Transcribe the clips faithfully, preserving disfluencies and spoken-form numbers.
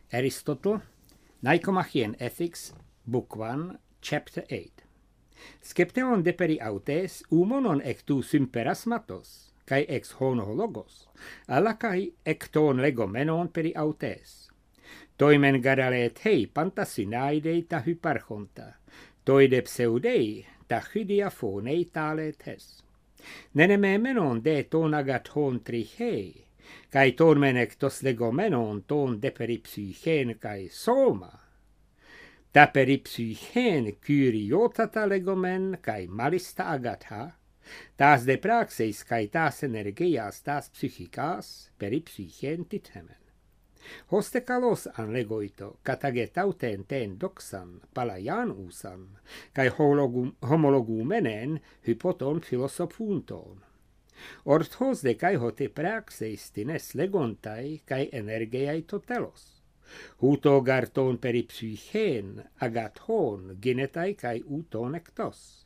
Aristotle, Nicomachean Ethics, Book one, Chapter eight. Skepteon deperi autes, umonon ectu symperasmatos, cae ex hono logos, alacai ecton legomenon peri autes. Toimen garalet hei pantasinaidei ta hyparchonta, toide pseudei ta hydia phonei talet hes. Neneme menon de ton agathon trichei, cae ton menectos legomenon ton deperi psychen cae soma. Ta peri psychen curiotata legomen cae malista agatha, tas de praxeis cae tas energias tas psychicas peri psychen tithemen. Hoste kalos an legoito, catagetauten ten doxan, palaian usan, cae homologumenen hypoton philosophunton. Orthos de cae hote praxeis tines legontai cae energiae totelos. Huto garton peri psychen, agathon, ginetai cae uton ectos.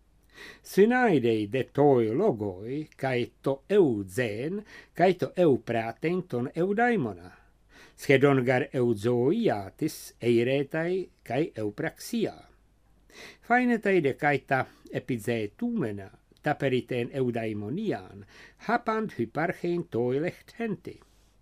Synaidei de toi logoi, cae to eu zen, cae to eu praten ton eudaimona. Schedon gar euzoiatis eiretai cae eupraxia. Fainetai de caeta epizeetumena, ta periten eudaimonian, hapant hyparchein toi lechtenti.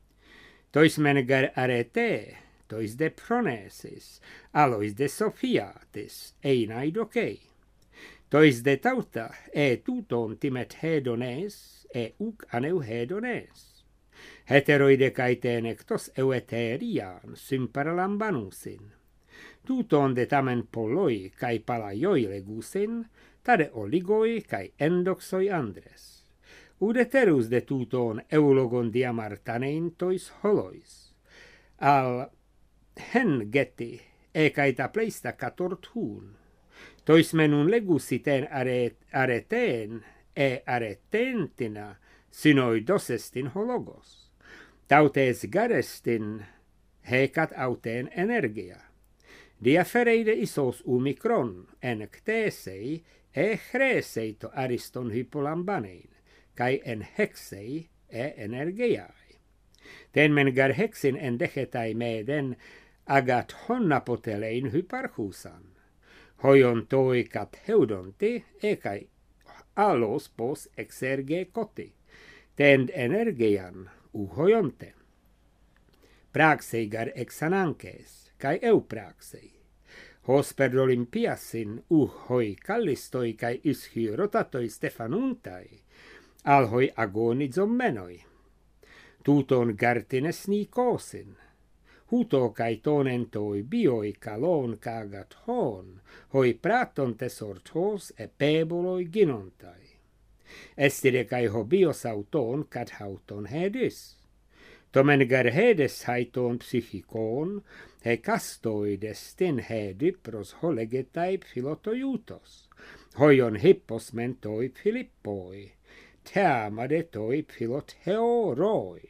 Tois men gar arete, tois de pronesis, alois de sophiatis, einai docei. Tois de tauta, e tuton timet hedones, e uc aneu hedones. Heteroide caeteen ectos eueterian symparalambanusin. Tuton de tamen poloi cae palaioi legusin, tade oligoi cae endoxoi andres. Udeterus de tuton eulogon diamartanein tois holois. Al hen geti, e caeta pleista catorthun. Tois menun legusiten aret, areteen, e aretentina, synoi dosestin hologos. Tautes garestin hecat auteen energia. Diafereide isos umikron en ktesei e chresei to ariston hypolambanein, cae en hexei e energiae. Ten men gar hexin en dechetai meden agat honnapotelein hyparchusan. Hoion toi cat heudonti e cae alos pos exerge coti, tend energian uhoionte. Praxei gar exanances, cae eu praxei. Hos per olympiasin uhoi callistoi cae ischio rotatoi stefanuntai, alhoi agonizom menoi. Tuton gartines nicosin, huto cae tonen toi bioi calon cagat hon, hoi praton tesort hos e peboloi ginontai. Estire cae hobios auton cat hauton hedis. Tomen gar hedes haiton psychikon, he castoi destin hedi pros holegetai philotoiutos, hoion hippos mentoi philippoi, teamade toi philotheoroi.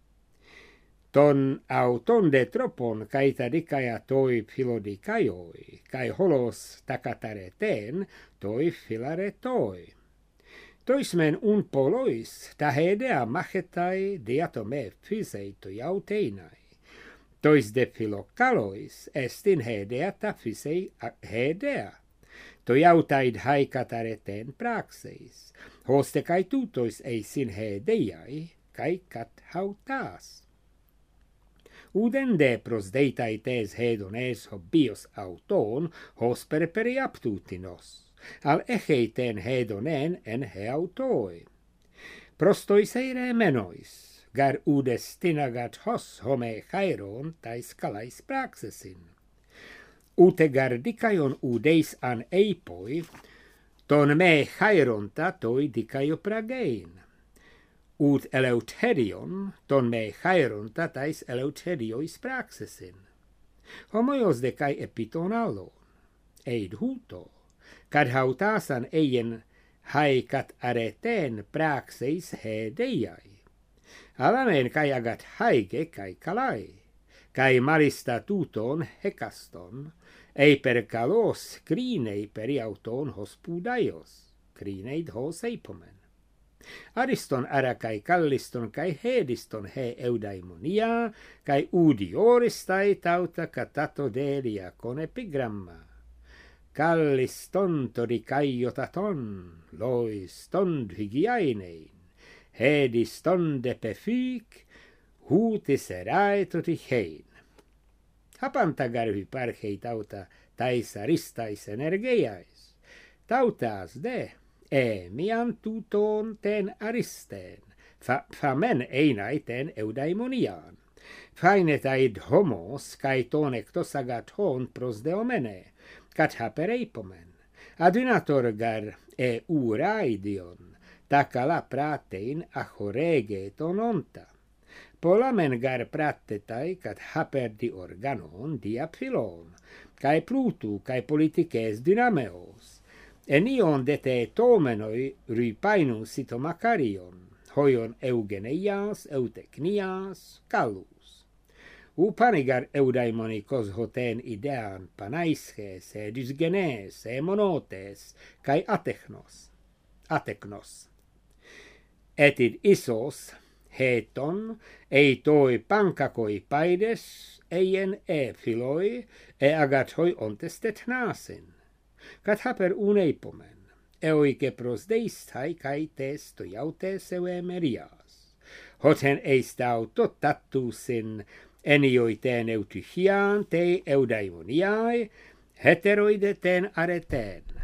Ton auton de tropon caeta dicaia toi philodicaioi, cae holos tacatareten toi philaretoi. Tois men un polois, ta hedea machetai diatome physei to iauteinai. Tois de philocalois, estin hedea ta physei hedea. To iautaid haikatareten praxeis, hoste cae tutois eisin hedeiai, cae cat hautas. Uden de pros deitai tes hedones hobios auton, hos per periaptutinos. Al echeiten hedonen en heautoi. Prostois eire menois, gar udes tinagat hos home chairon tais calais praxesin. Ute gar dicaion udeis an eipoi, ton me chaironta toi dicaio pragein. Ut eleutherion, ton me chaironta tais eleutherios praxesin. Homoios decai epiton allo, eid huto, cad hautasan eien haecat areten praxeis hedeiai. Alamen cae agat haege cae calai, cae malista tuton hecaston, ei per calos crinei periauton hos pudaios, crineid hos eipomen. Ariston ara kai kalliston kai hediston he eudaimonia, kai udioristai tauta katato delia con epigramma. Kalliston todikaijotaton, loiston hygiainein, hediston depefyk, huutis eraetoti hein. Hapantagarvi parhei tauta tais aristais energiais, tautas de, emian tuton ten aristen, fa, famen einaiten eudaimonian. Fainetait homos, kai ton ectos agaton pros deomene, cat hapereipomen. Adunator gar e uraidion, takala pratein achorege tononta. Polamen gar pratetai cat haperdi organon diapilon, kai plutu, kai politices dynameos. Enion dete tomenoi rypainus sitomacarion, hoion eugeneias, euteknias, calus. Upanigar eudaimonikos hoten idean panaisches, e dysgenes, e monotes, kai atechnos, atechnos. Etid isos, heton, ei toi pankakoi paides, eien e filoi, e agatoi ontestet nasin. Cat haper uneipomen, eoike pros deistai kai tes toiautes euemerias. Hoten eist auto tattusin enioiten eutychian te eudaimoniae, heteroide ten areten.